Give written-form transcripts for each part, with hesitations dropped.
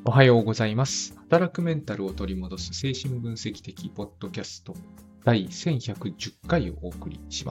おはようございます。働くメンタルを取り戻す精神分析的ポッドキャスト第1110回をお送りします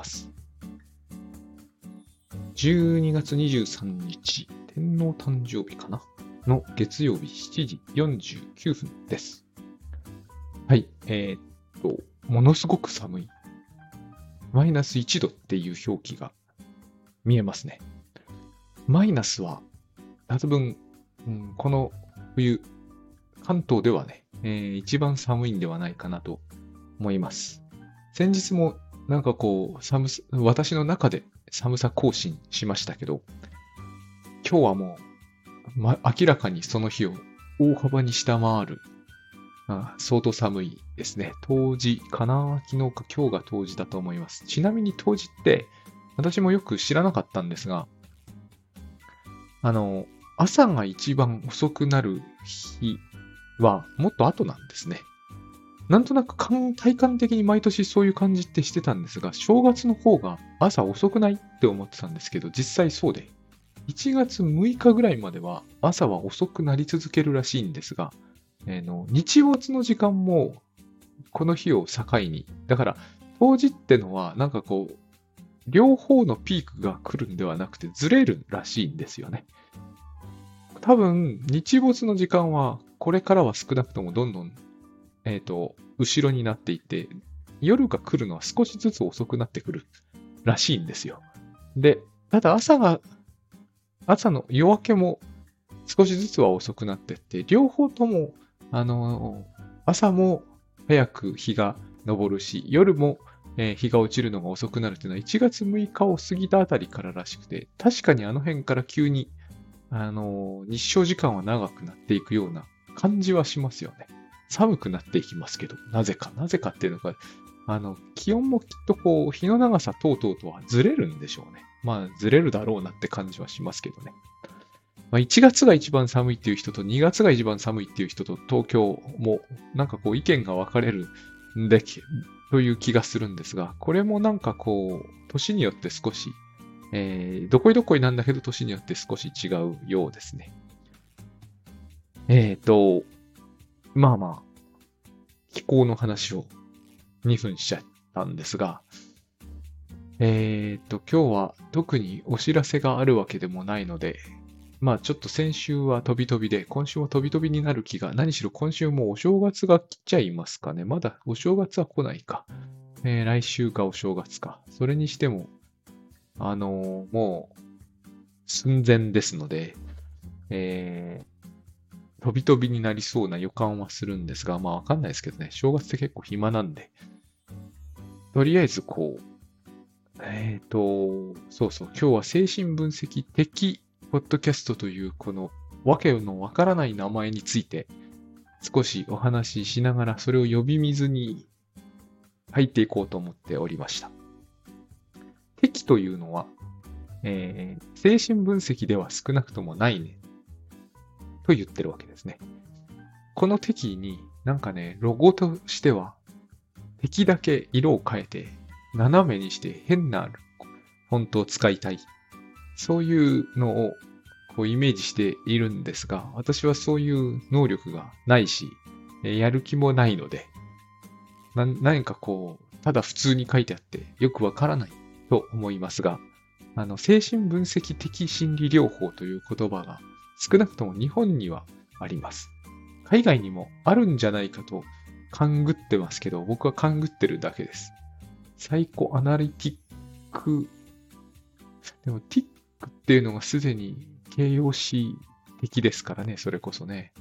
。12月23日、天皇誕生日かなの月曜日7時49分です。はい、ものすごく寒い。マイナス1度っていう表記が見えますね。マイナスは多分、この冬、関東ではね、一番寒いんではないかなと思います。先日もなんか私の中で寒さ更新しましたけど、今日はもう、明らかにその日を大幅に下回る、相当寒いですね。冬至かな、昨日か今日が冬至だと思います。ちなみに冬至って私もよく知らなかったんですが、朝が一番遅くなる日はもっと後なんですね。なんとなく体感的に毎年そういう感じってしてたんですが、正月の方が朝遅くないって思ってたんですけど、実際そうで、1月6日ぐらいまでは朝は遅くなり続けるらしいんですが、日没の時間もこの日を境に、だから冬至ってのはなんか両方のピークが来るんではなくてずれるらしいんですよね。多分、日没の時間はこれからは少なくともどんどん後ろになっていて、夜が来るのは少しずつ遅くなってくるらしいんですよ。で、ただ朝の夜明けも少しずつは遅くなっていって、両方とも、朝も早く日が昇るし、夜も、日が落ちるのが遅くなるというのは1月6日を過ぎたあたりかららしくて、確かにあの辺から急に、日照時間は長くなっていくような感じはしますよね。寒くなっていきますけど、なぜかっていうのが、気温もきっと日の長さ等々とはずれるんでしょうね。まあ、ずれるだろうなって感じはしますけどね。1月が一番寒いっていう人と2月が一番寒いっていう人と東京もなんか意見が分かれるという気がするんですが、これもなんか年によって少し、どこいどこいなんだけど年によって少し違うようですね。まあまあ、気候の話を2分しちゃったんですが、今日は特にお知らせがあるわけでもないので、まあちょっと先週は飛び飛びで、今週も飛び飛びになる気が、何しろ今週もお正月が来ちゃいますかね。まだお正月は来ないか。来週かお正月か。それにしても、もう寸前ですので、飛び飛びになりそうな予感はするんですが、まあわかんないですけどね。正月って結構暇なんで。とりあえずそうそう、今日は精神分析的ポッドキャストというこのわけのわからない名前について少しお話ししながらそれを呼び水に入っていこうと思っておりました。敵というのは、精神分析では少なくともないねと言ってるわけですね。この敵になんかね、ロゴとしては敵だけ色を変えて斜めにして変なフォントを使いたい。そういうのをイメージしているんですが、私はそういう能力がないし、やる気もないので、何かただ普通に書いてあってよくわからないと思いますが、精神分析的心理療法という言葉が少なくとも日本にはあります。海外にもあるんじゃないかと勘ぐってますけど、僕は勘ぐってるだけです。サイコアナリティック、でもティックっていうのがすでに形容詞的ですからね、それこそね。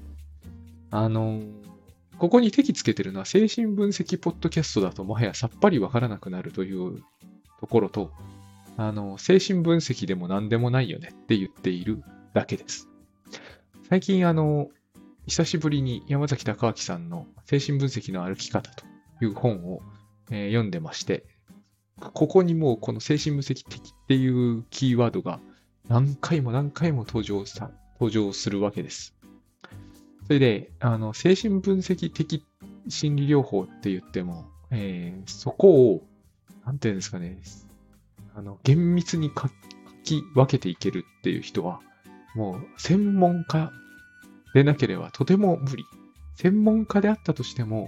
ここに敵つけてるのは精神分析ポッドキャストだともはやさっぱりわからなくなるというところと、精神分析でも何でもないよねって言っているだけです。最近久しぶりに山崎隆明さんの精神分析の歩き方という本を、読んでまして、ここにもうこの精神分析的っていうキーワードが何回も登場するわけです。それで、精神分析的心理療法って言っても、そこを、なんていうんですかね、厳密に書き分けていけるっていう人は、もう専門家でなければとても無理。専門家であったとしても、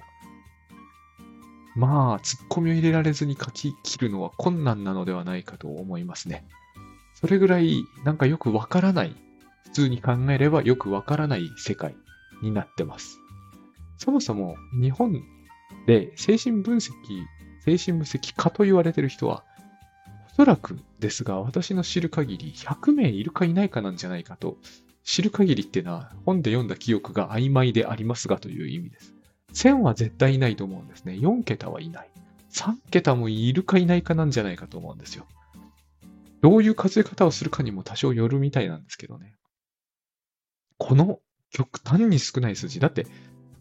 まあ、突っ込みを入れられずに書き切るのは困難なのではないかと思いますね。それぐらい、なんかよくわからない、普通に考えればよくわからない世界になってます。そもそも日本で精神分析家と言われている人は、おそらくですが、私の知る限り100名いるかいないかなんじゃないかと、知る限りっていうのは本で読んだ記憶が曖昧でありますがという意味です。1000は絶対いないと思うんですね。4桁はいない。3桁もいるかいないかなんじゃないかと思うんですよ。どういう数え方をするかにも多少よるみたいなんですけどね。この極端に少ない数字。だって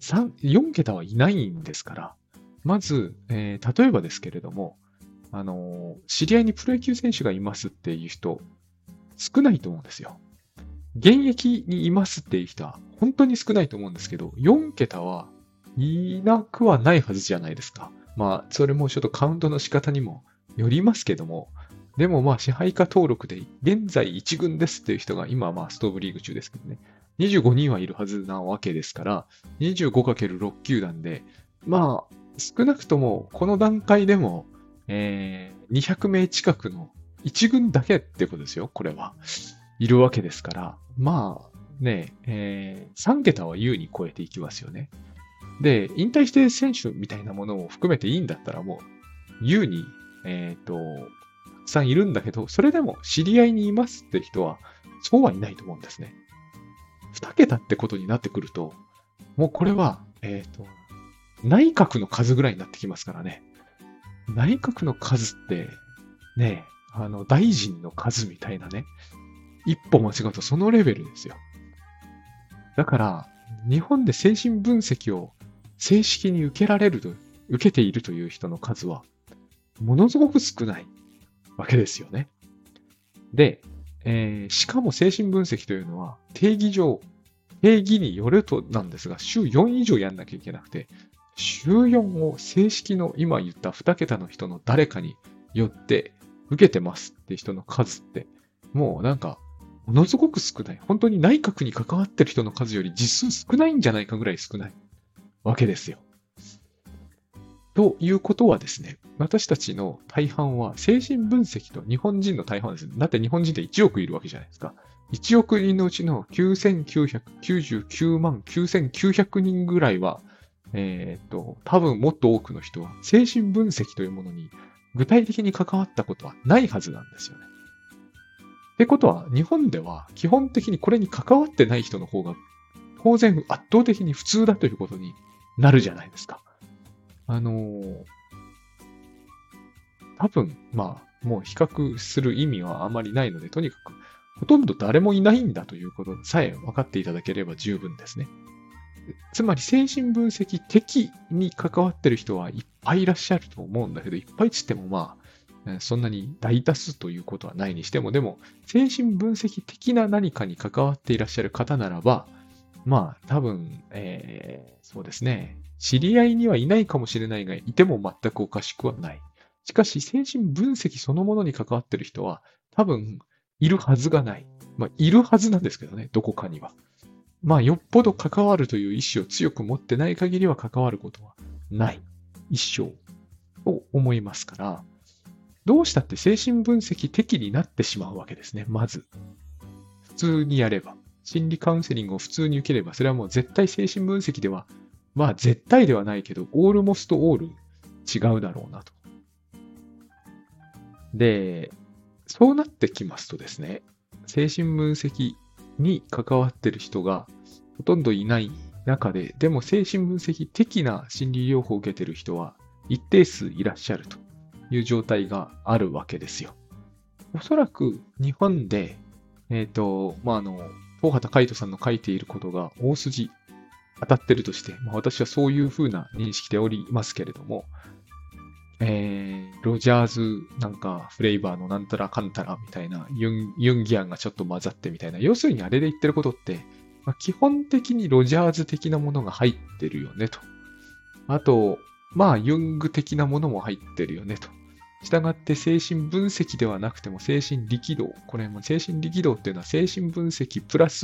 4桁はいないんですから。まず、例えばですけれども、知り合いにプロ野球選手がいますっていう人、少ないと思うんですよ。現役にいますっていう人は本当に少ないと思うんですけど、4桁はいなくはないはずじゃないですか。まあ、それもちょっとカウントの仕方にもよりますけども、でもまあ支配下登録で現在1軍ですっていう人が今はまあストーブリーグ中ですけどね、25人はいるはずなわけですから、25×6 球団で、まあ少なくともこの段階でも、200名近くの1軍だけってことですよ、これは。いるわけですから、まあね、3桁は優に超えていきますよね。で、引退して選手みたいなものを含めていいんだったらもう、優に、たくさんいるんだけど、それでも知り合いにいますって人は、そうはいないと思うんですね。2桁ってことになってくると、もうこれは、内閣の数ぐらいになってきますからね。内閣の数って、ね、大臣の数みたいなね、一歩間違うとそのレベルですよ。だから、日本で精神分析を正式に受けているという人の数は、ものすごく少ないわけですよね。で、しかも精神分析というのは、定義によるとなんですが、週4以上やんなきゃいけなくて、週4を正式の今言った2桁の人の誰かによって受けてますって人の数って、もうなんか、ものすごく少ない。本当に内閣に関わってる人の数より実数少ないんじゃないかぐらい少ないわけですよ。ということはですね、私たちの大半は精神分析と日本人の大半はですね、だって日本人って1億いるわけじゃないですか。1億人のうちの9999万9900人ぐらいは、多分もっと多くの人は精神分析というものに具体的に関わったことはないはずなんですよね。ってことは、日本では基本的にこれに関わってない人の方が当然圧倒的に普通だということになるじゃないですか。多分、まあ、もう比較する意味はあまりないので、とにかく、ほとんど誰もいないんだということさえ分かっていただければ十分ですね。つまり、精神分析的に関わってる人はいっぱいいらっしゃると思うんだけど、いっぱいつってもまあ、そんなに大多数ということはないにしても、でも、精神分析的な何かに関わっていらっしゃる方ならば、まあ、多分、そうですね。知り合いにはいないかもしれないが、いても全くおかしくはない。しかし、精神分析そのものに関わっている人は、多分、いるはずがない。まあ、いるはずなんですけどね、どこかには。まあ、よっぽど関わるという意志を強く持ってない限りは関わることはない。一生。と思いますから、どうしたって精神分析的になってしまうわけですね、まず。普通にやれば。心理カウンセリングを普通に受ければ、それはもう絶対精神分析では、まあ絶対ではないけど、オールモストオール違うだろうなと。で、そうなってきますとですね、精神分析に関わってる人がほとんどいない中で、でも精神分析的な心理療法を受けてる人は一定数いらっしゃるという状態があるわけですよ。おそらく日本で、東畑海人さんの書いていることが大筋当たってるとして、私はそういうふうな認識でおりますけれども、ロジャーズなんかフレーバーのなんたらかんたらみたいなユンギアンがちょっと混ざってみたいな、要するにあれで言ってることって、基本的にロジャーズ的なものが入ってるよねと。あと、ユング的なものも入ってるよねと。したがって精神分析ではなくても精神力動。これも精神力動っていうのは精神分析プラス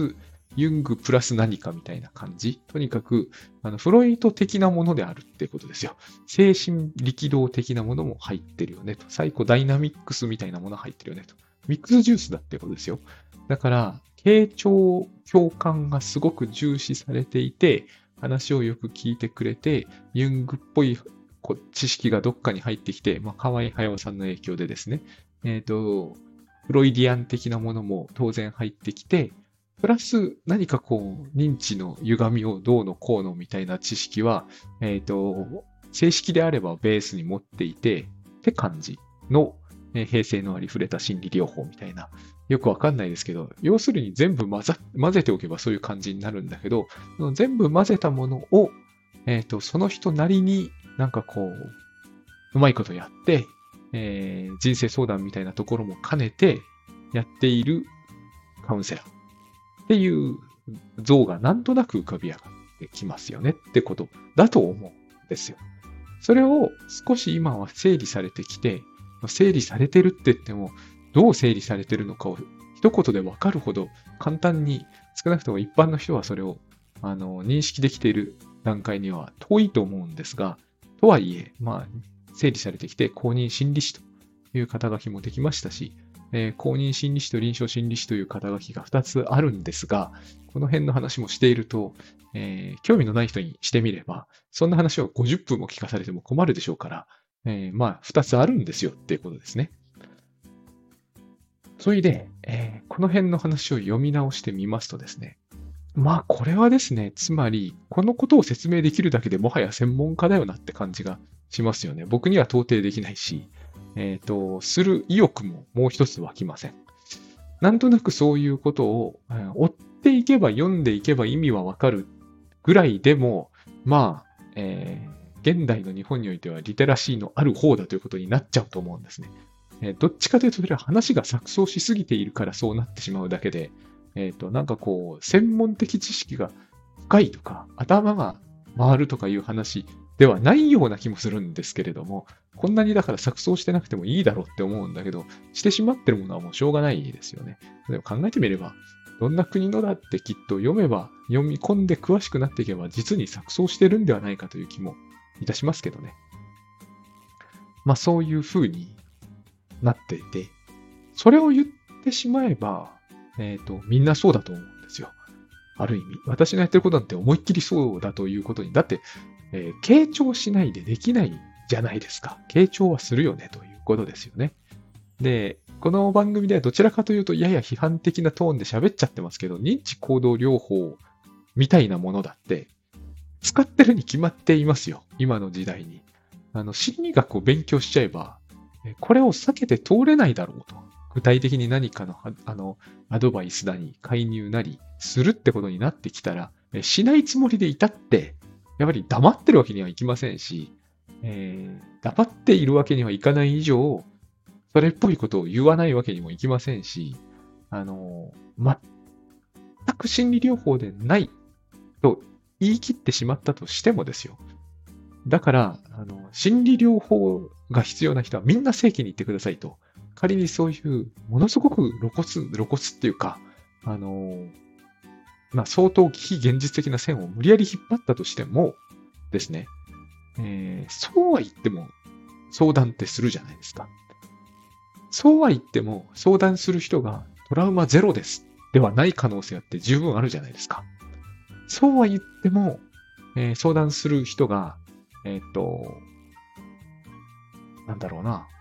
ユングプラス何かみたいな感じ。とにかく、フロイト的なものであるってことですよ。精神力動的なものも入ってるよねと。サイコダイナミックスみたいなもの入ってるよねと。ミックスジュースだってことですよ。だから、傾聴、共感がすごく重視されていて、話をよく聞いてくれて、ユングっぽい知識がどっかに入ってきて、河合駿さんの影響でですね、フロイディアン的なものも当然入ってきて、プラス何か認知の歪みをどうのこうのみたいな知識は、正式であればベースに持っていて、って感じの、平成のありふれた心理療法みたいな。よくわかんないですけど、要するに全部混ぜておけばそういう感じになるんだけど、全部混ぜたものを、その人なりにうまいことやって、人生相談みたいなところも兼ねてやっているカウンセラーっていう像がなんとなく浮かび上がってきますよねってことだと思うんですよ。それを少し今は整理されてきて、整理されてるって言っても、どう整理されてるのかを一言でわかるほど簡単に、少なくとも一般の人はそれを認識できている段階には遠いと思うんですが、とはいえ、整理されてきて公認心理師という肩書きもできましたし、公認心理師と臨床心理師という肩書きが2つあるんですが、この辺の話もしていると、興味のない人にしてみれば、そんな話を50分も聞かされても困るでしょうから、2つあるんですよっていうことですね。それで、この辺の話を読み直してみますとですね、これはですね、つまり、このことを説明できるだけでもはや専門家だよなって感じがしますよね。僕には到底できないし、する意欲ももう一つ湧きません。なんとなくそういうことを、追っていけば読んでいけば意味はわかるぐらいでも、現代の日本においてはリテラシーのある方だということになっちゃうと思うんですね。どっちかというとそれは話が錯綜しすぎているからそうなってしまうだけで、専門的知識が深いとか、頭が回るとかいう話ではないような気もするんですけれども、こんなにだから錯綜してなくてもいいだろうって思うんだけど、してしまってるものはもうしょうがないですよね。でも考えてみれば、どんな国のだってきっと読み込んで詳しくなっていけば、実に錯綜してるんではないかという気もいたしますけどね。そういう風になっていて、それを言ってしまえば、みんなそうだと思うんですよ。ある意味。私のやってることなんて思いっきりそうだということに。だって、傾聴しないでできないじゃないですか。傾聴はするよねということですよね。で、この番組ではどちらかというとやや批判的なトーンで喋っちゃってますけど、認知行動療法みたいなものだって、使ってるに決まっていますよ。今の時代に。心理学を勉強しちゃえば、これを避けて通れないだろうと。具体的に何かの、アドバイスなり、介入なり、するってことになってきたら、しないつもりでいたって、やっぱり黙ってるわけにはいきませんし、黙っているわけにはいかない以上、それっぽいことを言わないわけにもいきませんし、全く心理療法でないと言い切ってしまったとしてもですよ。だから、心理療法が必要な人はみんな正規に行ってくださいと。仮にそういう、ものすごく露骨っていうか、相当非現実的な線を無理やり引っ張ったとしてもですね、そうは言っても相談ってするじゃないですか。そうは言っても相談する人がトラウマゼロですではない可能性って十分あるじゃないですか。そうは言っても、相談する人が、なんだろうな。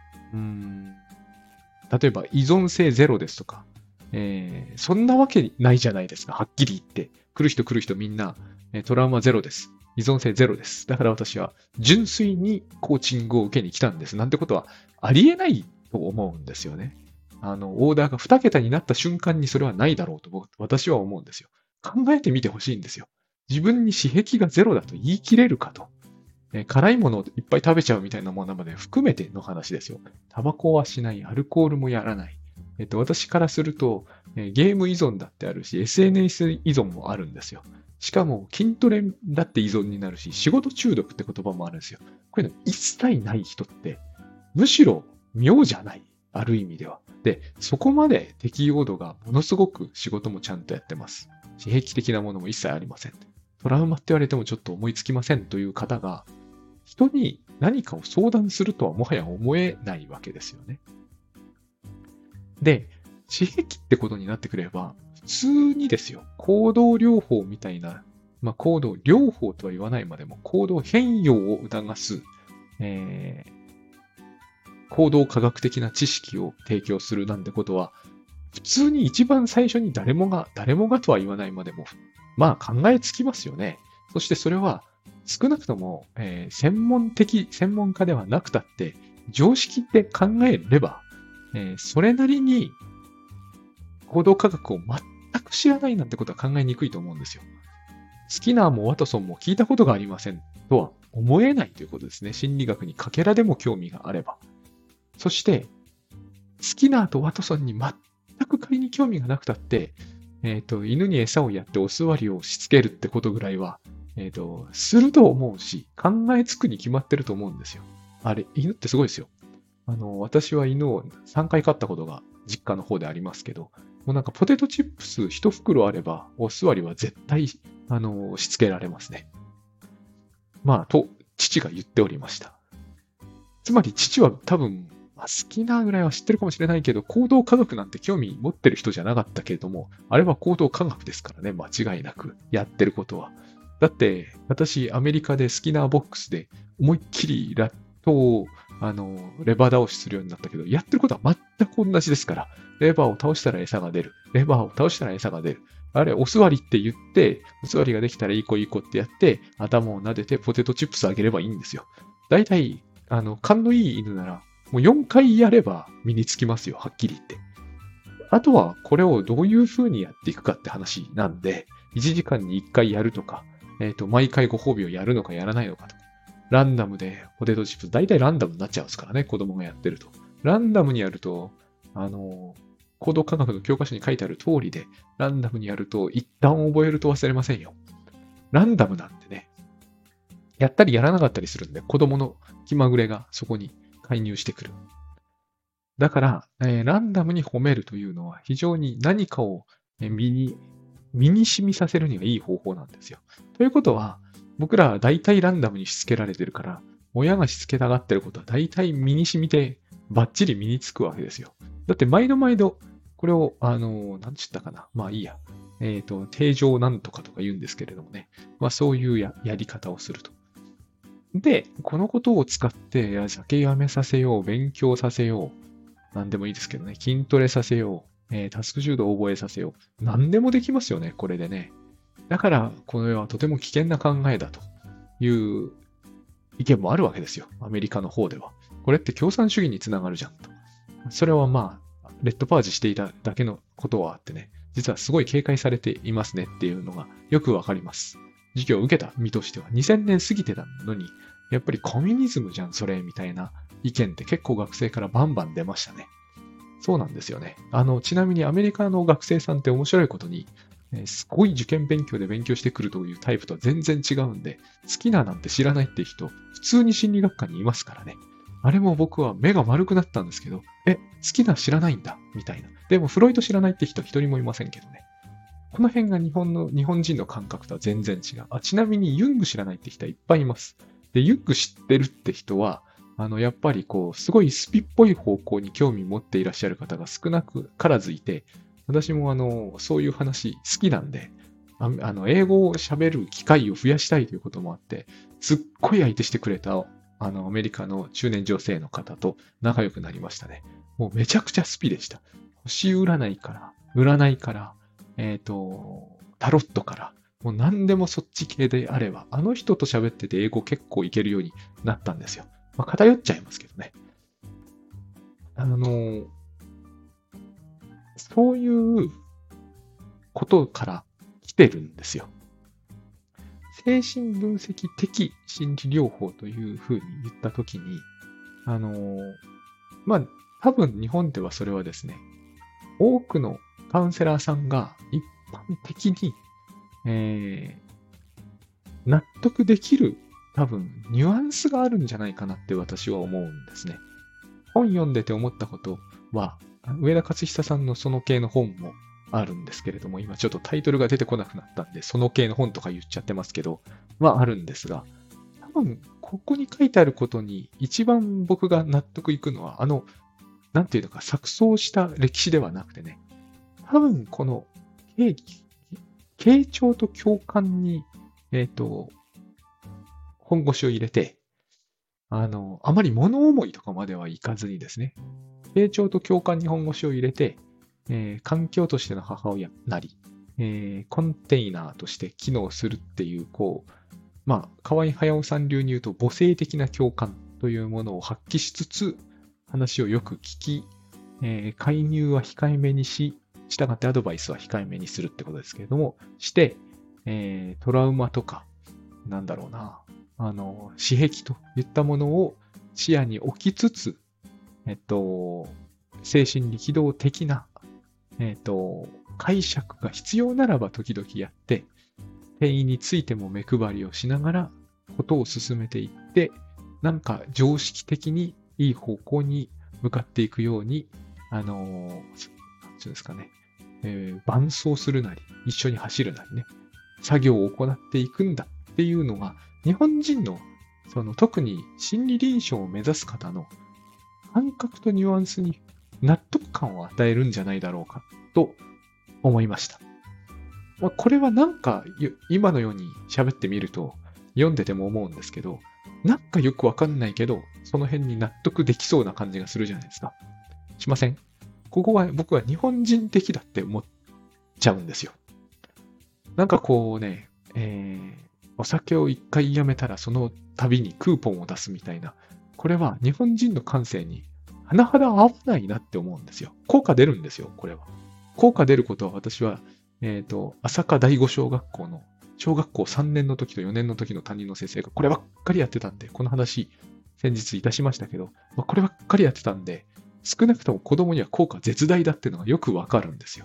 例えば依存性ゼロですとか、そんなわけないじゃないですか。はっきり言って。来る人みんな、トラウマゼロです。依存性ゼロです。だから私は純粋にコーチングを受けに来たんです。なんてことはありえないと思うんですよね。オーダーが2桁になった瞬間にそれはないだろうと私は思うんですよ。考えてみてほしいんですよ。自分に刺激がゼロだと言い切れるかと。辛いものをいっぱい食べちゃうみたいなものまで含めての話ですよ。タバコはしない、アルコールもやらない。私からすると、ゲーム依存だってあるし、SNS 依存もあるんですよ。しかも筋トレだって依存になるし、仕事中毒って言葉もあるんですよ。こういうの一切ない人って、むしろ妙じゃない。ある意味では。で、そこまで適応度がものすごく仕事もちゃんとやってます。 刺激的なものも一切ありません。トラウマって言われてもちょっと思いつきませんという方が、人に何かを相談するとはもはや思えないわけですよね。で、刺激ってことになってくれば、普通にですよ、行動療法みたいな、行動療法とは言わないまでも、行動変容を促す、行動科学的な知識を提供するなんてことは、普通に一番最初に誰もがとは言わないまでも、考えつきますよね。そしてそれは、少なくとも、専門家ではなくたって、常識で考えれば、それなりに行動科学を全く知らないなんてことは考えにくいと思うんですよ。スキナーもワトソンも聞いたことがありませんとは思えないということですね。心理学にかけらでも興味があれば。そして、スキナーとワトソンに全く仮に興味がなくたって、犬に餌をやってお座りをしつけるってことぐらいは、すると思うし、考えつくに決まってると思うんですよ。あれ、犬ってすごいですよ。私は犬を3回飼ったことが実家の方でありますけど、もうなんかポテトチップス1袋あれば、お座りは絶対、しつけられますね。と、父が言っておりました。つまり父は多分、好きなぐらいは知ってるかもしれないけど、行動科学なんて興味持ってる人じゃなかったけれども、あれは行動科学ですからね、間違いなくやってることは。だって、私、アメリカでスキナーボックスで思いっきりラットを、レバー倒しするようになったけど、やってることは全く同じですから、レバーを倒したら餌が出る。レバーを倒したら餌が出る。あれ、お座りって言って、お座りができたらいい子ってやって、頭を撫でてポテトチップスあげればいいんですよ。だいたい、勘のいい犬なら、もう4回やれば身につきますよ、はっきり言って。あとは、これをどういう風にやっていくかって話なんで、1時間に1回やるとか、毎回ご褒美をやるのかやらないのかとか。ランダムでポテトチップス、大体ランダムになっちゃうんですからね、子供がやってると。ランダムにやると、行動科学の教科書に書いてある通りで、ランダムにやると、一旦覚えると忘れませんよ。ランダムなんでね、やったりやらなかったりするんで、子供の気まぐれがそこに介入してくる。だから、ランダムに褒めるというのは非常に何かを身に染みさせるにはいい方法なんですよ。ということは、僕らは大体ランダムにしつけられてるから、親がしつけたがってることは大体身に染みてバッチリ身につくわけですよ。だって毎度、これを、なんちったかな。まあいいや。定常なんとかとか言うんですけれどもね。そういうやり方をすると。で、このことを使って、酒やめさせよう、勉強させよう。なんでもいいですけどね。筋トレさせよう。タスクシュートを覚えさせよう。何でもできますよね、これでね。だから、この世はとても危険な考えだという意見もあるわけですよ。アメリカの方では。これって共産主義につながるじゃんと。それはレッドパージしていただけのことはあってね、実はすごい警戒されていますねっていうのがよくわかります。授業を受けた身としては2000年過ぎてたのに、やっぱりコミュニズムじゃん、それ、みたいな意見って結構学生からバンバン出ましたね。そうなんですよね。ちなみにアメリカの学生さんって面白いことに、すごい受験勉強で勉強してくるというタイプとは全然違うんで、好きななんて知らないって人、普通に心理学科にいますからね。あれも僕は目が丸くなったんですけど、好きな知らないんだ、みたいな。でもフロイト知らないって人一人もいませんけどね。この辺が日本人の感覚とは全然違う。ちなみにユング知らないって人はいっぱいいます。で、ユング知ってるって人は、やっぱりすごいスピっぽい方向に興味持っていらっしゃる方が少なくからずいて、私もそういう話好きなんで、英語を喋る機会を増やしたいということもあって、すっごい相手してくれた、アメリカの中年女性の方と仲良くなりましたね。もうめちゃくちゃスピでした。星占いから、タロットから、もう何でもそっち系であれば、あの人と喋ってて英語結構いけるようになったんですよ。偏っちゃいますけどね。そういうことから来てるんですよ。精神分析的心理療法というふうに言ったときに、多分日本ではそれはですね、多くのカウンセラーさんが一般的に、納得できる多分ニュアンスがあるんじゃないかなって私は思うんですね。本読んでて思ったことは、上田勝久さんのその系の本もあるんですけれども、今ちょっとタイトルが出てこなくなったんで、その系の本とか言っちゃってますけど、はあるんですが、多分、ここに書いてあることに一番僕が納得いくのは、なんていうのか、錯綜した歴史ではなくてね、多分この傾傾聴と共感に、本腰を入れて、あまり物思いとかまではいかずにですね、傾聴と共感に本腰を入れて、環境としての母親なり、コンテイナーとして機能するっていう、河合隼さん流に言うと母性的な共感というものを発揮しつつ、話をよく聞き、介入は控えめにし、従ってアドバイスは控えめにするってことですけれども、して、トラウマとか、なんだろうな、私癖といったものを視野に置きつつ、精神力動的な、解釈が必要ならば時々やって、転移についても目配りをしながら、ことを進めていって、なんか常識的にいい方向に向かっていくように、なんていうんですかね、伴走するなり、一緒に走るなりね、作業を行っていくんだっていうのが、日本人の、特に心理臨床を目指す方の感覚とニュアンスに納得感を与えるんじゃないだろうかと思いました。これはなんか今のように喋ってみると読んでても思うんですけど、なんかよくわかんないけど、その辺に納得できそうな感じがするじゃないですか。しません？ここは僕は日本人的だって思っちゃうんですよ。なんかこうね、お酒を一回やめたらその度にクーポンを出すみたいな、これは日本人の感性に甚だ合わないなって思うんですよ。効果出るんですよ、これは。効果出ることは私は、朝霞第五小学校の小学校3年の時と4年の時の担任の先生がこればっかりやってたんで、この話先日いたしましたけど、こればっかりやってたんで、少なくとも子供には効果絶大だっていうのがよくわかるんですよ。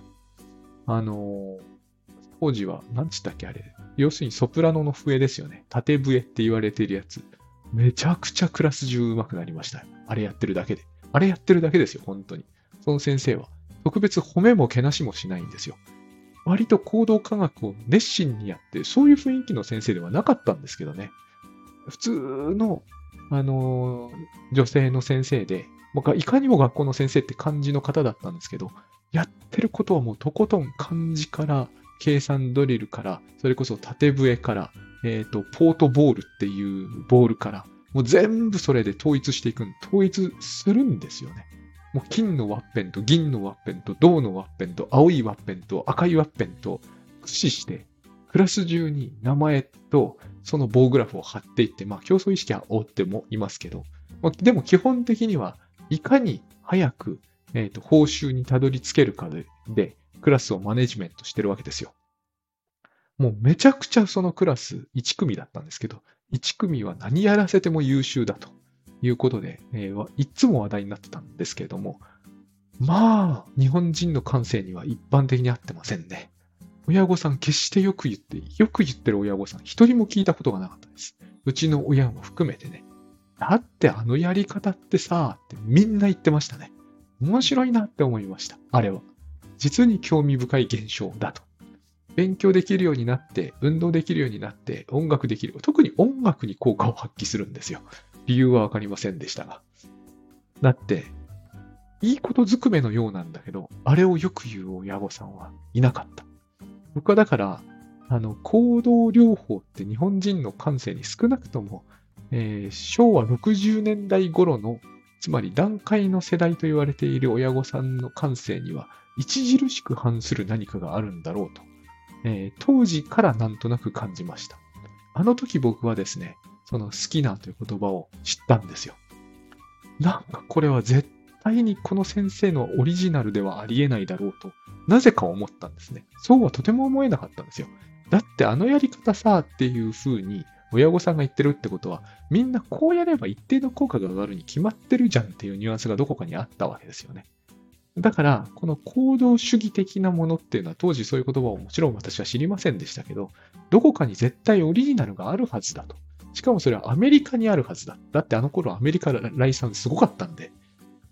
当時は、何つったっけあれ。要するにソプラノの笛ですよね。縦笛って言われてるやつ。めちゃくちゃクラス中上手くなりましたよ。あれやってるだけで。あれやってるだけですよ、本当に。その先生は。特別褒めもけなしもしないんですよ。割と行動科学を熱心にやって、そういう雰囲気の先生ではなかったんですけどね。普通の、女性の先生で、いかにも学校の先生って感じの方だったんですけど、やってることはもうとことん漢字から、計算ドリルから、それこそ縦笛から、ポートボールっていうボールから、もう全部それで統一していく、統一するんですよね。もう金のワッペンと銀のワッペンと銅のワッペンと青いワッペンと赤いワッペンと駆使して、クラス中に名前とその棒グラフを貼っていって、競争意識は追ってもいますけど、でも基本的にはいかに早く、報酬にたどり着けるかで、クラスをマネジメントしてるわけですよ。もうめちゃくちゃそのクラス1組だったんですけど、1組は何やらせても優秀だということで、いつも話題になってたんですけれども、日本人の感性には一般的に合ってませんね。親御さん決してよく言ってる親御さん一人も聞いたことがなかったです。うちの親も含めてね。だってあのやり方ってさ、ってみんな言ってましたね。面白いなって思いました。あれは。実に興味深い現象だと。勉強できるようになって、運動できるようになって、音楽できる。特に音楽に効果を発揮するんですよ。理由はわかりませんでしたが。だって、いいことずくめのようなんだけど、あれをよく言う親御さんはいなかった。僕はだから、行動療法って日本人の感性に少なくとも、昭和60年代頃の、つまり団塊の世代と言われている親御さんの感性には、著しく反する何かがあるんだろうと、当時からなんとなく感じました。あの時僕はですね、その好きなという言葉を知ったんですよ。なんかこれは絶対にこの先生のオリジナルではありえないだろうと、なぜか思ったんですね。そうはとても思えなかったんですよ。だってあのやり方さっていう風に親御さんが言ってるってことは、みんなこうやれば一定の効果が上がるに決まってるじゃんっていうニュアンスがどこかにあったわけですよね。だから、この行動主義的なものっていうのは、当時そういう言葉をもちろん私は知りませんでしたけど、どこかに絶対オリジナルがあるはずだと。しかもそれはアメリカにあるはずだ。だってあの頃アメリカ来産すごかったんで、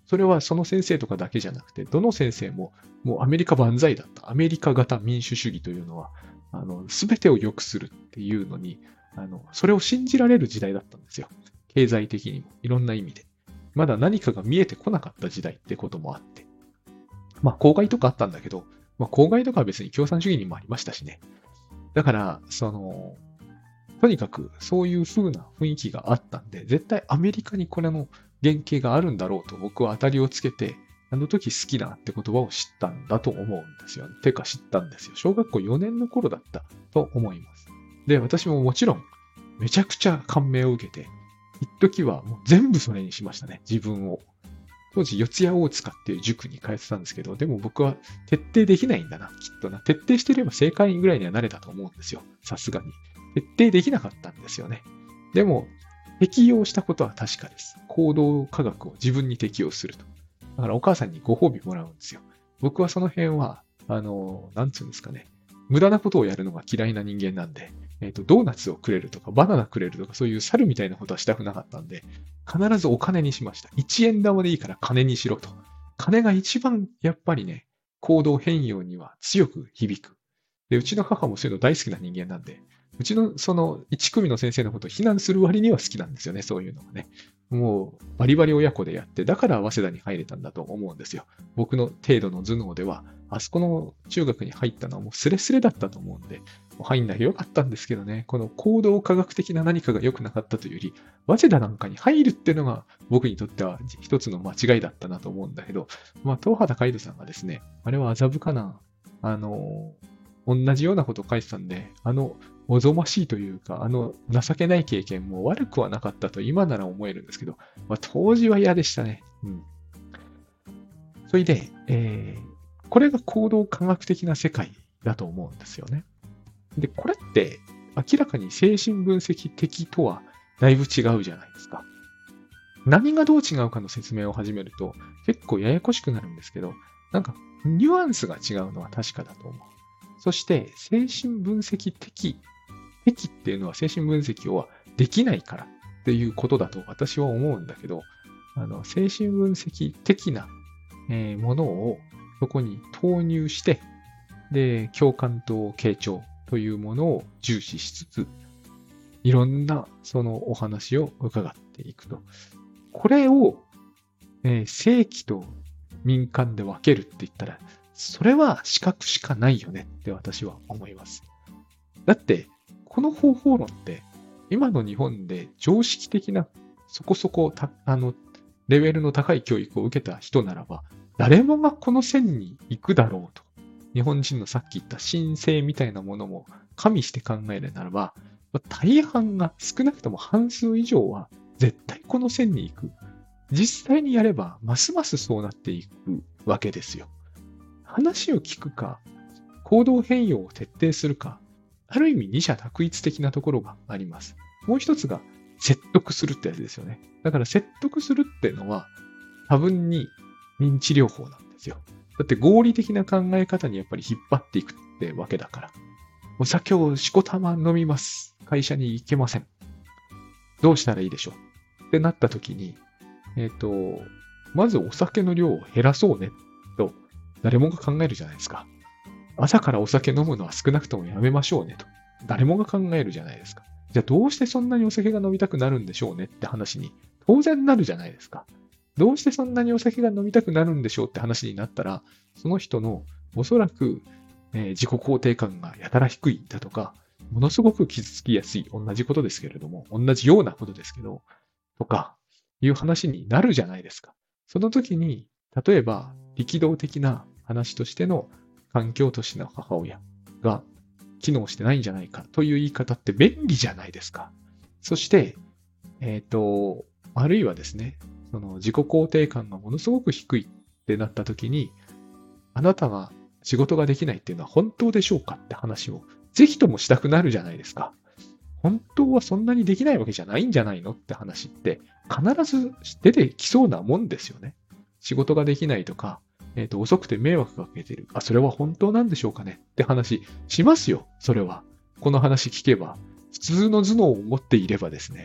それはその先生とかだけじゃなくて、どの先生ももうアメリカ万歳だった。アメリカ型民主主義というのは、すべてを良くするっていうのに、それを信じられる時代だったんですよ。経済的にも、いろんな意味で。まだ何かが見えてこなかった時代ってこともあって。まあ、公害とかあったんだけど、まあ、公害とかは別に共産主義にもありましたしね。だから、とにかくそういう風な雰囲気があったんで、絶対アメリカにこれの原型があるんだろうと僕は当たりをつけて、あの時好きなって言葉を知ったんだと思うんですよ。てか知ったんですよ。小学校4年の頃だったと思います。で、私ももちろんめちゃくちゃ感銘を受けて、一時はもう全部それにしましたね、自分を。当時、四谷大塚っていう塾に通ってたんですけど、でも僕は徹底できないんだな、きっとな。徹底してれば正解ぐらいにはなれたと思うんですよ。さすがに。徹底できなかったんですよね。でも、適用したことは確かです。行動科学を自分に適用すると。だからお母さんにご褒美もらうんですよ。僕はその辺は、なんつうんですかね。無駄なことをやるのが嫌いな人間なんで、ドーナツをくれるとか、バナナくれるとか、そういう猿みたいなことはしたくなかったんで、必ずお金にしました。1円玉でいいから金にしろと。金が一番やっぱりね、行動変容には強く響く。で、うちの母もそういうの大好きな人間なんで、うちのその1組の先生のことを非難する割には好きなんですよね、そういうのがね。もうバリバリ親子でやって、だから早稲田に入れたんだと思うんですよ。僕の程度の頭脳では、あそこの中学に入ったのはもうスレスレだったと思うんで、入んなきゃよかったんですけどね、この行動科学的な何かが良くなかったというより、早稲田なんかに入るっていうのが僕にとっては一つの間違いだったなと思うんだけど、まあ、東畑海人さんがですね、あれは麻布かな、同じようなことを書いてたんで、おぞましいというか、情けない経験も悪くはなかったと今なら思えるんですけど、まあ、当時は嫌でしたね。うん。それで、これが行動科学的な世界だと思うんですよね。で、これって明らかに精神分析的とはだいぶ違うじゃないですか。何がどう違うかの説明を始めると結構ややこしくなるんですけど、なんかニュアンスが違うのは確かだと思う。そして精神分析的っていうのは精神分析をできないからっていうことだと私は思うんだけど、精神分析的なものをそこに投入して、で、共感と傾聴というものを重視しつつ、いろんなそのお話を伺っていくと。これを、正規と民間で分けるって言ったら、それは資格しかないよねって私は思います。だって、この方法論って、今の日本で常識的な、そこそこレベルの高い教育を受けた人ならば、誰もがこの線に行くだろうと。日本人のさっき言った神聖みたいなものも加味して考えるならば、大半が少なくとも半数以上は絶対この線に行く。実際にやれば、ますますそうなっていくわけですよ。話を聞くか、行動変容を徹底するか、ある意味二者択一的なところがあります。もう一つが説得するってやつですよね。だから説得するっていうのは多分に認知療法なんですよ。だって合理的な考え方にやっぱり引っ張っていくってわけだから。お酒をしこたま飲みます。会社に行けません。どうしたらいいでしょうってなった時に、まずお酒の量を減らそうねと誰もが考えるじゃないですか。朝からお酒飲むのは少なくともやめましょうねと。誰もが考えるじゃないですか。じゃあどうしてそんなにお酒が飲みたくなるんでしょうねって話に当然なるじゃないですか。どうしてそんなにお酒が飲みたくなるんでしょうって話になったら、その人のおそらく、自己肯定感がやたら低いだとか、ものすごく傷つきやすい、同じことですけれども、同じようなことですけど、とか、いう話になるじゃないですか。その時に、例えば、力道的な話としての環境都市の母親が機能してないんじゃないかという言い方って便利じゃないですか。そして、あるいはですね、その自己肯定感がものすごく低いってなった時に、あなたが仕事ができないっていうのは本当でしょうかって話をぜひともしたくなるじゃないですか。本当はそんなにできないわけじゃないんじゃないのって話って必ず出てきそうなもんですよね。仕事ができないとか、遅くて迷惑がかけてる。それは本当なんでしょうかねって話しますよ。それは。この話聞けば。普通の頭脳を持っていればですね、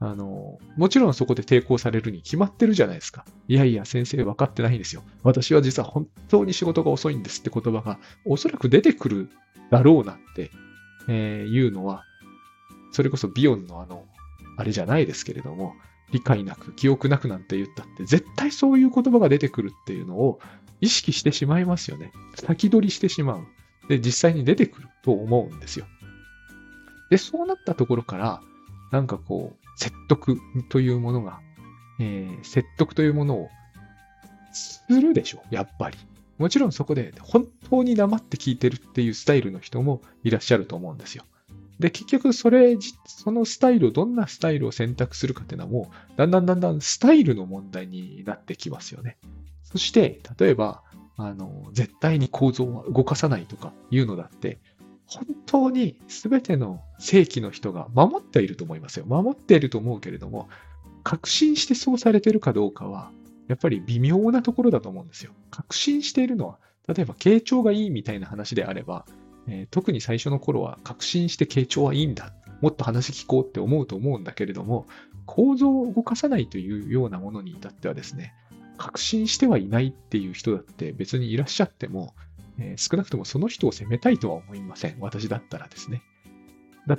もちろんそこで抵抗されるに決まってるじゃないですか。いやいや、先生分かってないんですよ。私は実は本当に仕事が遅いんですって言葉がおそらく出てくるだろうなって、いうのは、それこそビヨンのあれじゃないですけれども、理解なく、記憶なくなんて言ったって、絶対そういう言葉が出てくるっていうのを意識してしまいますよね。先取りしてしまう。で、実際に出てくると思うんですよ。で、そうなったところから、なんかこう、説得というものが、説得というものをするでしょ、やっぱり。もちろんそこで本当に黙って聞いてるっていうスタイルの人もいらっしゃると思うんですよ。で、結局そのスタイルを、どんなスタイルを選択するかっていうのはもう、だんだんスタイルの問題になってきますよね。そして、例えば、絶対に構造は動かさないとかいうのだって、本当に全ての正規の人が守っていると思いますよ。守っていると思うけれども、確信してそうされているかどうかは、やっぱり微妙なところだと思うんですよ。確信しているのは、例えば傾聴がいいみたいな話であれば、特に最初の頃は確信して傾聴はいいんだ。もっと話聞こうって思うと思うんだけれども、構造を動かさないというようなものに至ってはですね、確信してはいないっていう人だって別にいらっしゃっても、少なくともその人を責めたいとは思いません。私だったらですね。だって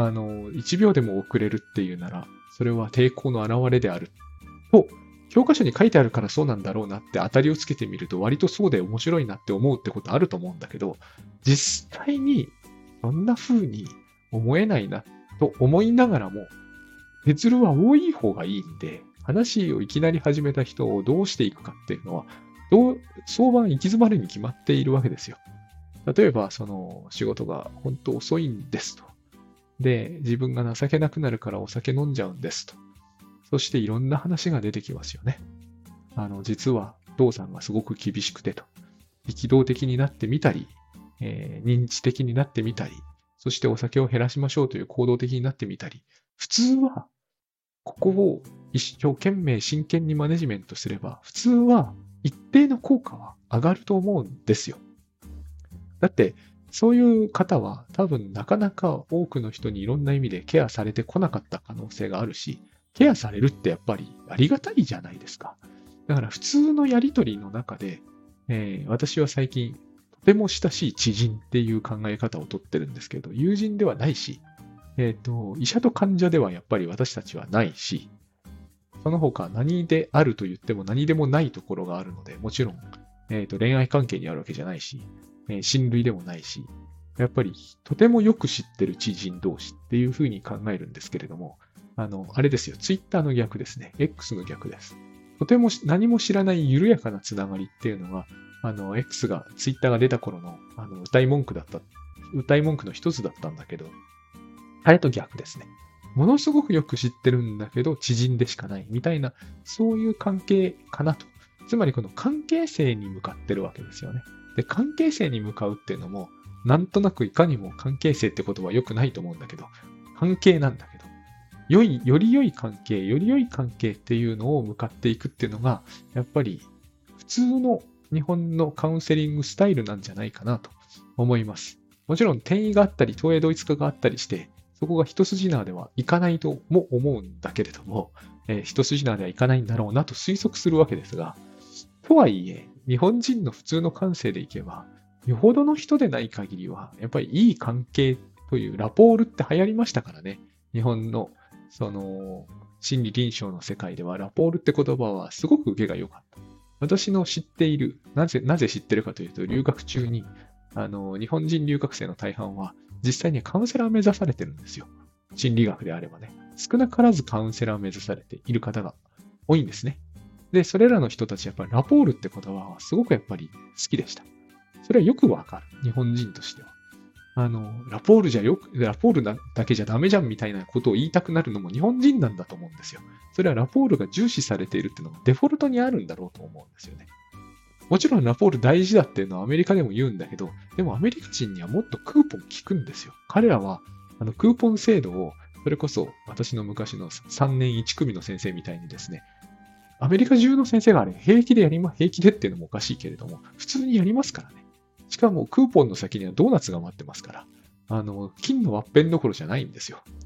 、1秒でも遅れるっていうなら、それは抵抗の表れであると、教科書に書いてあるからそうなんだろうなって当たりをつけてみると割とそうで面白いなって思うってことあると思うんだけど、実際にそんな風に思えないなと思いながらも、鉄ルは多い方がいいんで、話をいきなり始めた人をどうしていくかっていうのは、早晩行き詰まるに決まっているわけですよ。例えば、その仕事が本当遅いんですと。で、自分が情けなくなるからお酒飲んじゃうんですと。そしていろんな話が出てきますよね。実は、父さんがすごく厳しくてと。力道的になってみたり、認知的になってみたり、そしてお酒を減らしましょうという行動的になってみたり、普通は、ここを一生懸命真剣にマネジメントすれば、普通は一定の効果は上がると思うんですよ。だって、そういう方は多分なかなか多くの人にいろんな意味でケアされてこなかった可能性があるし、ケアされるってやっぱりありがたいじゃないですか。だから普通のやりとりの中で、私は最近とても親しい知人っていう考え方をとってるんですけど、友人ではないし、医者と患者ではやっぱり私たちはないし、その他何であると言っても何でもないところがあるので、もちろん、恋愛関係にあるわけじゃないし、親類でもないし、やっぱりとてもよく知ってる知人同士っていうふうに考えるんですけれども、あれですよ、ツイッターの逆ですね。X の逆です。とても何も知らない緩やかなつながりっていうのが、X が、ツイッターが出た頃の、歌い文句の一つだったんだけど、あれと逆ですね。ものすごくよく知ってるんだけど、知人でしかないみたいな、そういう関係かなと。つまりこの関係性に向かってるわけですよね。で、関係性に向かうっていうのも、なんとなくいかにも関係性って言葉は良くないと思うんだけど、関係なんだけど、より良い関係、より良い関係っていうのを向かっていくっていうのが、やっぱり普通の日本のカウンセリングスタイルなんじゃないかなと思います。もちろん転移があったり、投影同一化があったりして、そこが一筋縄ではいかないとも思うんだけれども、一筋縄ではいかないんだろうなと推測するわけですが、とはいえ、日本人の普通の感性でいけば、よほどの人でない限りは、やっぱりいい関係というラポールって流行りましたからね。日本の、心理臨床の世界では、ラポールって言葉はすごく受けが良かった。私の知っている、なぜ知ってるかというと、留学中に、日本人留学生の大半は、実際にカウンセラーを目指されてるんですよ。心理学であればね。少なからずカウンセラーを目指されている方が多いんですね。で、それらの人たち、やっぱりラポールって言葉はすごくやっぱり好きでした。それはよくわかる。日本人としては。ラポールだけじゃダメじゃんみたいなことを言いたくなるのも日本人なんだと思うんですよ。それはラポールが重視されているっていうのがデフォルトにあるんだろうと思うんですよね。もちろんラポール大事だっていうのはアメリカでも言うんだけど、でもアメリカ人にはもっとクーポン効くんですよ。彼らはクーポン制度を、それこそ私の昔の3年1組の先生みたいにですね、アメリカ中の先生があれ平気でっていうのもおかしいけれども、普通にやりますからね。しかもクーポンの先にはドーナツが待ってますから、金のワッペンどころじゃないんですよ。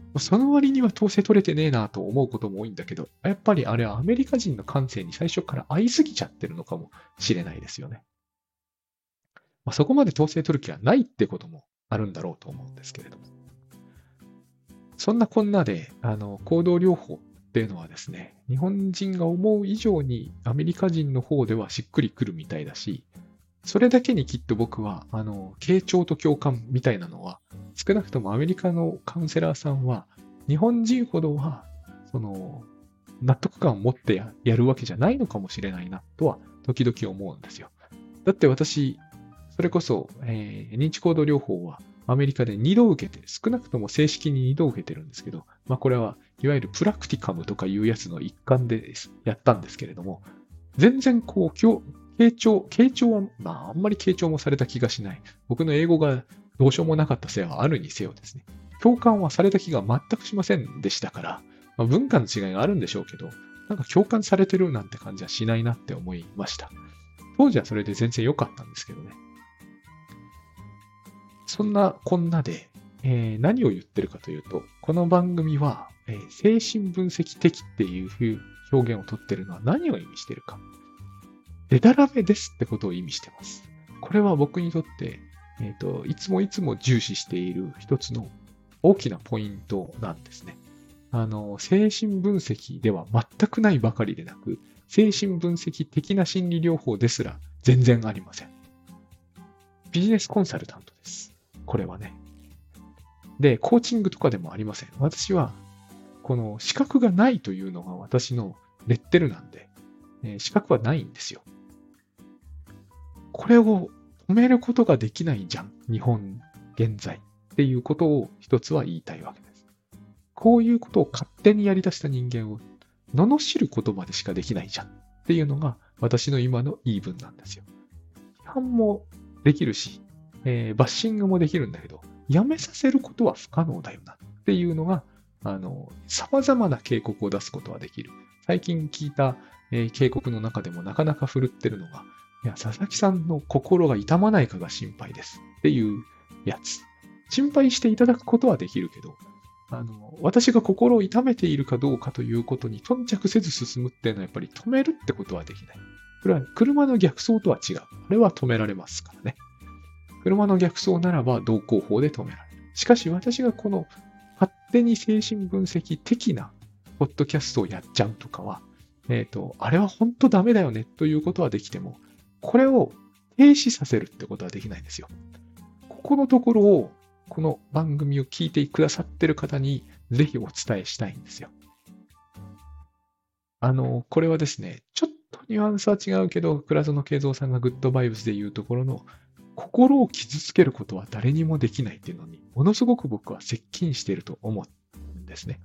その割には統制取れてねえなと思うことも多いんだけど、やっぱりあれはアメリカ人の感性に最初から合いすぎちゃってるのかもしれないですよね。そこまで統制取る気はないってこともあるんだろうと思うんですけれども。そんなこんなで、行動療法っていうのはですね、日本人が思う以上にアメリカ人の方ではしっくりくるみたいだし、それだけにきっと僕は、傾聴と共感みたいなのは、少なくともアメリカのカウンセラーさんは、日本人ほどは、納得感を持ってやるわけじゃないのかもしれないな、とは、時々思うんですよ。だって私、それこそ、認知行動療法は、アメリカで2度受けて、少なくとも正式に2度受けてるんですけど、これはいわゆるプラクティカムとかいうやつの一環でやったんですけれども、全然傾聴は、あんまり傾聴もされた気がしない。僕の英語がどうしようもなかったせいはあるにせよですね。共感はされた気が全くしませんでしたから、文化の違いがあるんでしょうけど、なんか共感されてるなんて感じはしないなって思いました。当時はそれで全然良かったんですけどね。そんなこんなで、何を言ってるかというと、この番組は、精神分析的っていう表現をとってるのは何を意味してるか。でたらめですってことを意味してます。これは僕にとって、いつもいつも重視している一つの大きなポイントなんですね。精神分析では全くないばかりでなく、精神分析的な心理療法ですら全然ありません。ビジネスコンサルタントです。これはね。で、コーチングとかでもありません。私は、この資格がないというのが私のレッテルなんで、資格はないんですよ。これを止めることができないじゃん。日本現在っていうことを一つは言いたいわけです。こういうことを勝手にやり出した人間を罵ることまでしかできないじゃんっていうのが私の今の言い分なんですよ。批判もできるし、バッシングもできるんだけど、やめさせることは不可能だよなっていうのが、様々な警告を出すことはできる。最近聞いた、警告の中でもなかなか振るってるのが、いや、佐々木さんの心が痛まないかが心配ですっていうやつ。心配していただくことはできるけど、私が心を痛めているかどうかということに頓着せず進むっていうのはやっぱり止めるってことはできない。これは車の逆走とは違う。あれは止められますからね。車の逆走ならば道交法で止められる。しかし私がこの勝手に精神分析的なポッドキャストをやっちゃうとかは、あれは本当ダメだよねということはできても、これを停止させるってことはできないんですよ。ここのところを、この番組を聞いてくださってる方にぜひお伝えしたいんですよ。これはですね、ちょっとニュアンスは違うけど、倉園慶三さんがグッドバイブスで言うところの、心を傷つけることは誰にもできないっていうのに、ものすごく僕は接近していると思うんですね。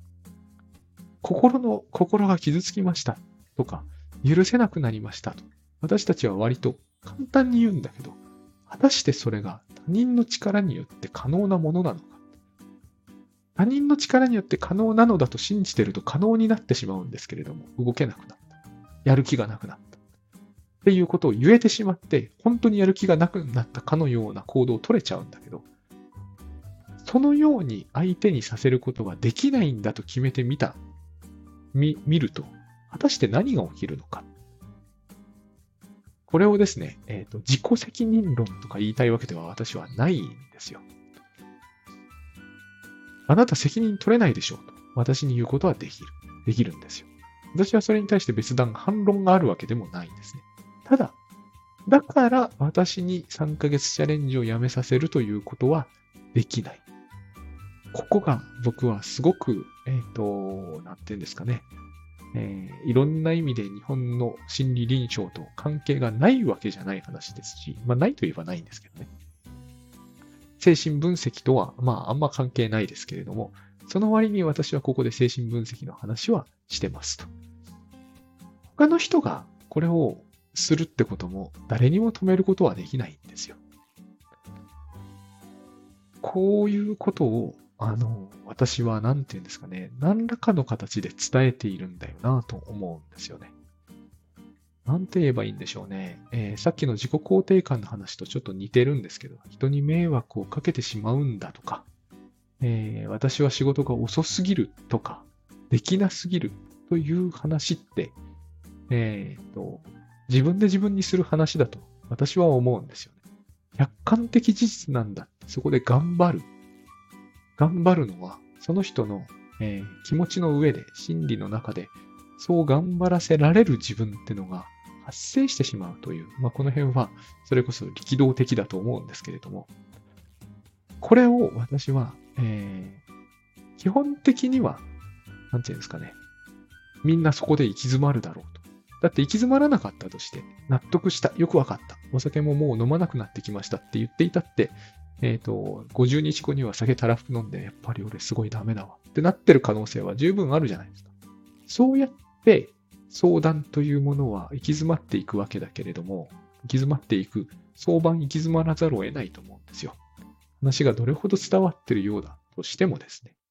心が傷つきましたとか、許せなくなりましたと。私たちは割と簡単に言うんだけど、果たしてそれが他人の力によって可能なものなのか。他人の力によって可能なのだと信じてると可能になってしまうんですけれども、動けなくなった。やる気がなくなった。っていうことを言えてしまって、本当にやる気がなくなったかのような行動を取れちゃうんだけど、そのように相手にさせることができないんだと決めて見ると、果たして何が起きるのか。これをですね、自己責任論とか言いたいわけでは私はないんですよ。あなた責任取れないでしょうと私に言うことはできるんですよ。私はそれに対して別段反論があるわけでもないんですね。ただ、だから私に3ヶ月チャレンジをやめさせるということはできない。ここが僕はすごく、なんていうんですかね。いろんな意味で日本の心理臨床と関係がないわけじゃない話ですし、ないといえばないんですけどね。精神分析とは、あんま関係ないですけれども、その割に私はここで精神分析の話はしてますと。他の人がこれをするってことも誰にも止めることはできないんですよ。こういうことを、私は何て言うんですかね、何らかの形で伝えているんだよなと思うんですよね。なんて言えばいいんでしょうね。さっきの自己肯定感の話とちょっと似てるんですけど、人に迷惑をかけてしまうんだとか、 私は仕事が遅すぎるとか、できなすぎるという話って、自分で自分にする話だと私は思うんですよね。客観的事実なんだって、そこで頑張る。頑張るのは、その人の、気持ちの上で、心理の中で、そう頑張らせられる自分ってのが発生してしまうという、この辺は、それこそ力道的だと思うんですけれども、これを私は、基本的には、なんていうんですかね、みんなそこで行き詰まるだろうと。だって行き詰まらなかったとして、納得した、よくわかった、お酒ももう飲まなくなってきましたって言っていたって、50日後には酒たらふく飲んで、やっぱり俺すごいダメだわってなってる可能性は十分あるじゃないですか。そうやって相談というものは行き詰まっていくわけだけれども、行き詰まっていく、早晩行き詰まらざるを得ないと思うんですよ。話がどれほど伝わってるようだとしてもですね。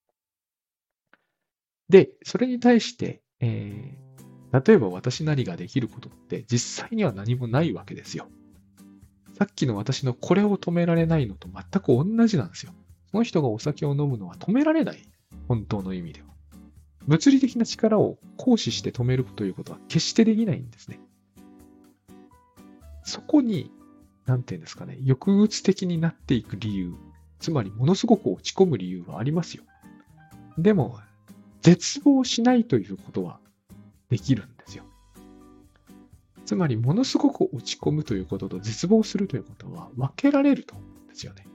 で、それに対して、例えば私なりができることって実際には何もないわけですよ。さっきの私のこれを止められないのと全く同じなんですよ。その人がお酒を飲むのは止められない。本当の意味では。物理的な力を行使して止めるということは決してできないんですね。そこに、なんていうんですかね、抑うつ的になっていく理由、つまりものすごく落ち込む理由はありますよ。でも、絶望しないということはできるんですよ。つまり、ものすごく落ち込むということと絶望するということは分けられると思うんですよね。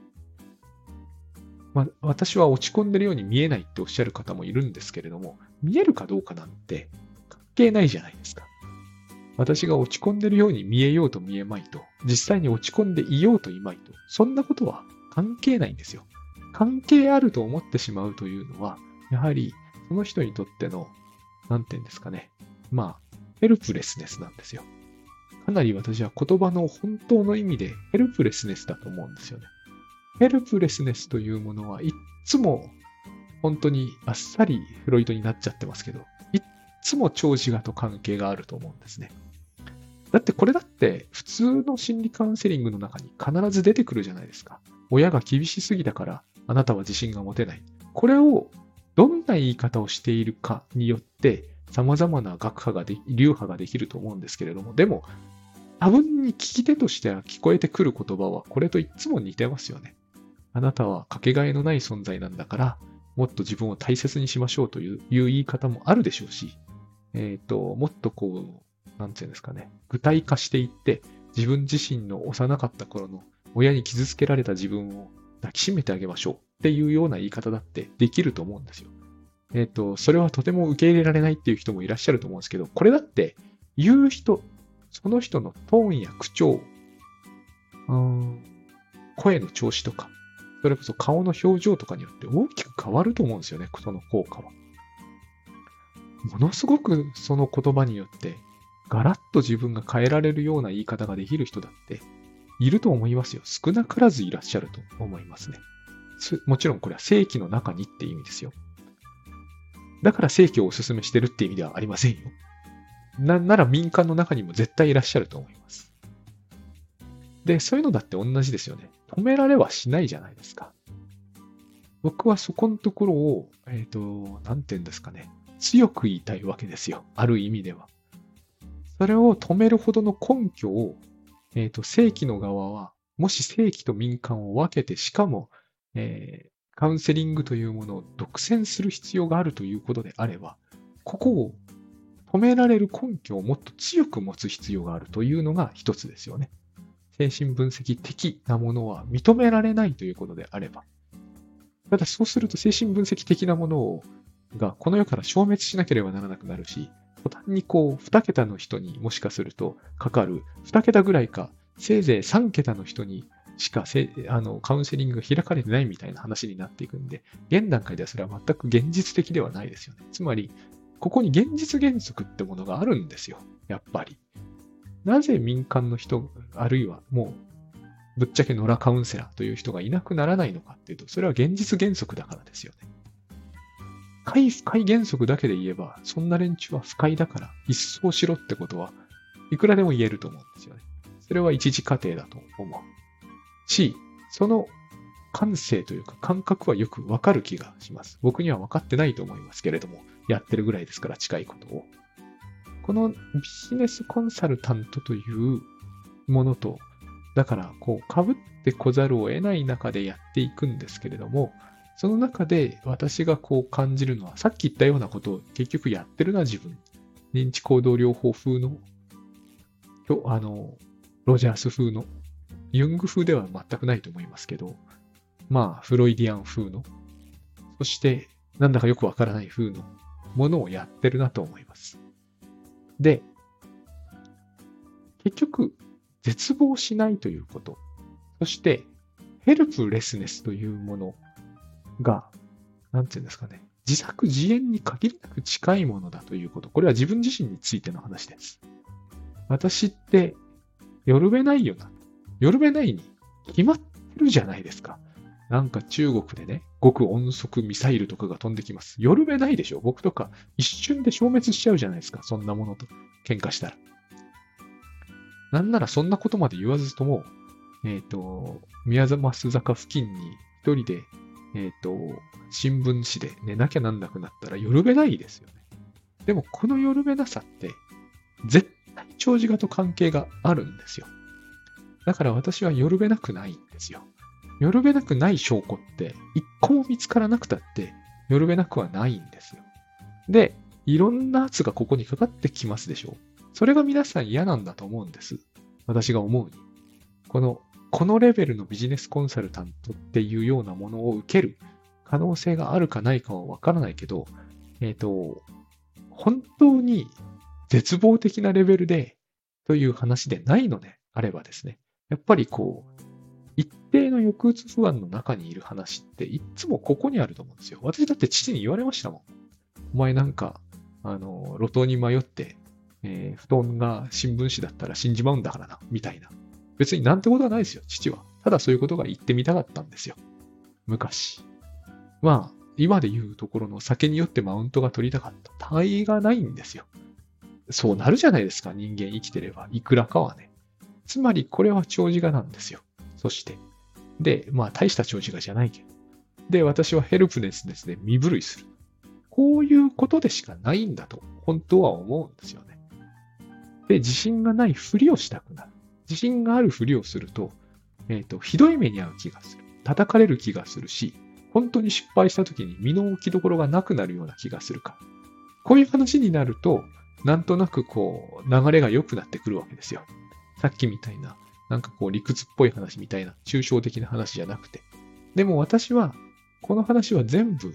私は落ち込んでるように見えないっておっしゃる方もいるんですけれども、見えるかどうかなんて関係ないじゃないですか。私が落ち込んでるように見えようと見えまいと、実際に落ち込んでいようといまいと、そんなことは関係ないんですよ。関係あると思ってしまうというのは、やはりその人にとっての、なんていうんですかね。ヘルプレスネスなんですよ。かなり私は言葉の本当の意味でヘルプレスネスだと思うんですよね。ヘルプレスネスというものはいっつも本当にあっさりフロイトになっちゃってますけど、いっつも長自我と関係があると思うんですね。だってこれだって普通の心理カウンセリングの中に必ず出てくるじゃないですか。親が厳しすぎたからあなたは自信が持てない。これをどんな言い方をしているかによって様々な流派ができると思うんですけれども、でも多分に聞き手としては聞こえてくる言葉はこれといつも似てますよね。あなたはかけがえのない存在なんだから、もっと自分を大切にしましょうという言い方もあるでしょうし、もっとなんていうんですかね、具体化していって、自分自身の幼かった頃の親に傷つけられた自分を抱きしめてあげましょうっていうような言い方だってできると思うんですよ。それはとても受け入れられないっていう人もいらっしゃると思うんですけど、これだって言う人、その人のトーンや口調、声の調子とか、それこそ顔の表情とかによって大きく変わると思うんですよね、その効果は。ものすごくその言葉によって、ガラッと自分が変えられるような言い方ができる人だっていると思いますよ。少なからずいらっしゃると思いますね。もちろんこれは正規の中にって意味ですよ。だから正規をお勧めしてるって意味ではありませんよ。なんなら民間の中にも絶対いらっしゃると思います。で、そういうのだって同じですよね。止められはしないじゃないですか。僕はそこのところを、なんて言うんですかね。強く言いたいわけですよ。ある意味では。それを止めるほどの根拠を、正規の側は、もし正規と民間を分けて、しかも、カウンセリングというものを独占する必要があるということであれば、ここを止められる根拠をもっと強く持つ必要があるというのが一つですよね。精神分析的なものは認められないということであれば。ただそうすると精神分析的なものがこの世から消滅しなければならなくなるし、途端に2桁の人にもしかするとかかる、2桁ぐらいか、せいぜい3桁の人にしかカウンセリングが開かれてないみたいな話になっていくんで、現段階ではそれは全く現実的ではないですよね。つまり、ここに現実原則ってものがあるんですよ。やっぱり。なぜ民間の人、あるいはもう、ぶっちゃけ野良カウンセラーという人がいなくならないのかっていうと、それは現実原則だからですよね。快不快原則だけで言えば、そんな連中は不快だから一掃しろってことはいくらでも言えると思うんですよね。それは一時過程だと思うし、その感性というか感覚はよくわかる気がします。僕には分かってないと思いますけれども、やってるぐらいですから近いことを。このビジネスコンサルタントというものと、だからこう被ってこざるを得ない中でやっていくんですけれども、その中で私がこう感じるのは、さっき言ったようなことを結局やってるな自分。認知行動療法風の、ロジャース風の、ユング風では全くないと思いますけど、まあフロイディアン風の、そしてなんだかよくわからない風のものをやってるなと思います。で、結局、絶望しないということ。そして、ヘルプレスネスというものが、なんていうんですかね。自作自演に限りなく近いものだということ。これは自分自身についての話です。私って、ヨルベナイよな。ヨルベナイに決まってるじゃないですか。なんか中国でね、極音速ミサイルとかが飛んできます。ヨルベナイでしょ。僕とか一瞬で消滅しちゃうじゃないですか。そんなものと喧嘩したら。なんならそんなことまで言わずとも、宮益坂付近に一人で、新聞紙で寝なきゃなんなくなったらよるべないですよね。でもこのよるべなさって、絶対長寿画と関係があるんですよ。だから私はよるべなくないんですよ。よるべなくない証拠って一個も見つからなくたってよるべなくはないんですよ。で、いろんな圧がここにかかってきますでしょう。それが皆さん嫌なんだと思うんです。私が思うに。このレベルのビジネスコンサルタントっていうようなものを受ける可能性があるかないかはわからないけど、本当に絶望的なレベルでという話でないのであればですね、やっぱり一定の抑うつ不安の中にいる話っていつもここにあると思うんですよ。私だって父に言われましたもん。お前なんか、路頭に迷って、布団が新聞紙だったら死んじまうんだからな、みたいな。別になんてことはないですよ、父は。ただそういうことが言ってみたかったんですよ。昔。まあ、今で言うところの酒によってマウントが取りたかった。他意がないんですよ。そうなるじゃないですか、人間生きてれば。いくらかはね。つまりこれは長寿画なんですよ。そして。で、まあ大した長寿画じゃないけど。で、私はヘルプネスですね、身震いする。こういうことでしかないんだと、本当は思うんですよね。で、自信がないふりをしたくなる。自信があるふりをすると、ひどい目に遭う気がする。叩かれる気がするし、本当に失敗した時に身の置きどころがなくなるような気がするから。こういう話になると、なんとなく流れが良くなってくるわけですよ。さっきみたいな、なんか理屈っぽい話みたいな、抽象的な話じゃなくて。でも私は、この話は全部、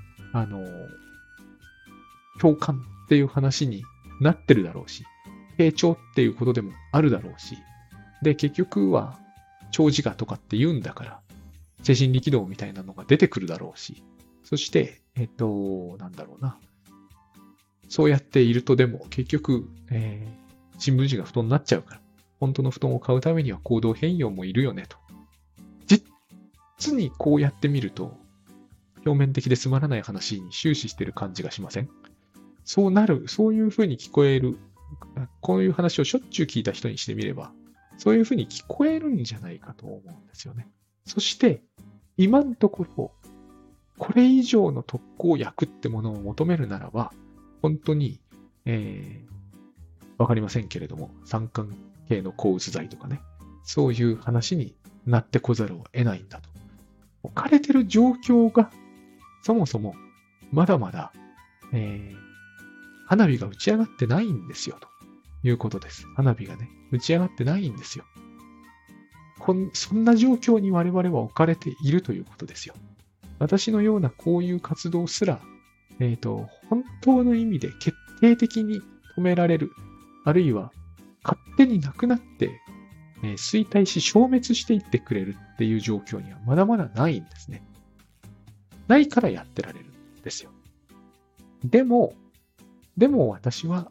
共感っていう話になってるだろうし、傾聴っていうことでもあるだろうし、で、結局は、長寿画とかって言うんだから、精神力道みたいなのが出てくるだろうし、そして、なんだろうな。そうやっているとでも、結局、新聞紙が布団になっちゃうから、本当の布団を買うためには行動変容もいるよねと。実にこうやってみると、表面的でつまらない話に終始してる感じがしません？そういう風に聞こえる、こういう話をしょっちゅう聞いた人にしてみれば、そういう風に聞こえるんじゃないかと思うんですよね。そして、今のところ、これ以上の特効薬ってものを求めるならば、本当に、わかりませんけれども、酸化系の抗うつ剤とかね、そういう話になってこざるを得ないんだと。置かれてる状況が、そもそも、まだまだ、花火が打ち上がってないんですよ、ということです。花火がね、打ち上がってないんですよ。そんな状況に我々は置かれているということですよ。私のようなこういう活動すら、本当の意味で決定的に止められる、あるいは勝手になくなって、衰退し消滅していってくれるっていう状況にはまだまだないんですね。ないからやってられるんですよ。でも私は、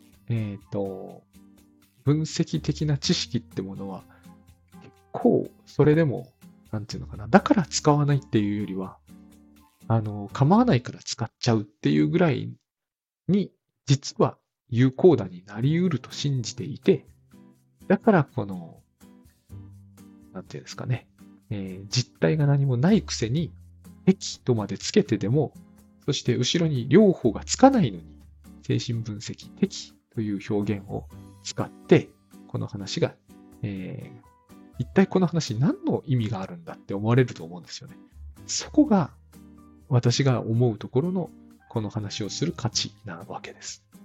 分析的な知識ってものは、結構、それでも、なんていうのかな、だから使わないっていうよりは、構わないから使っちゃうっていうぐらいに、実は有効打になり得ると信じていて、だからなんていうんですかね、 実体が何もないくせに、敵とまでつけてでも、そして後ろに両方がつかないのに、精神分析、敵という表現を使って、この話が、一体この話に何の意味があるんだって思われると思うんですよね。そこが私が思うところのこの話をする価値なわけです。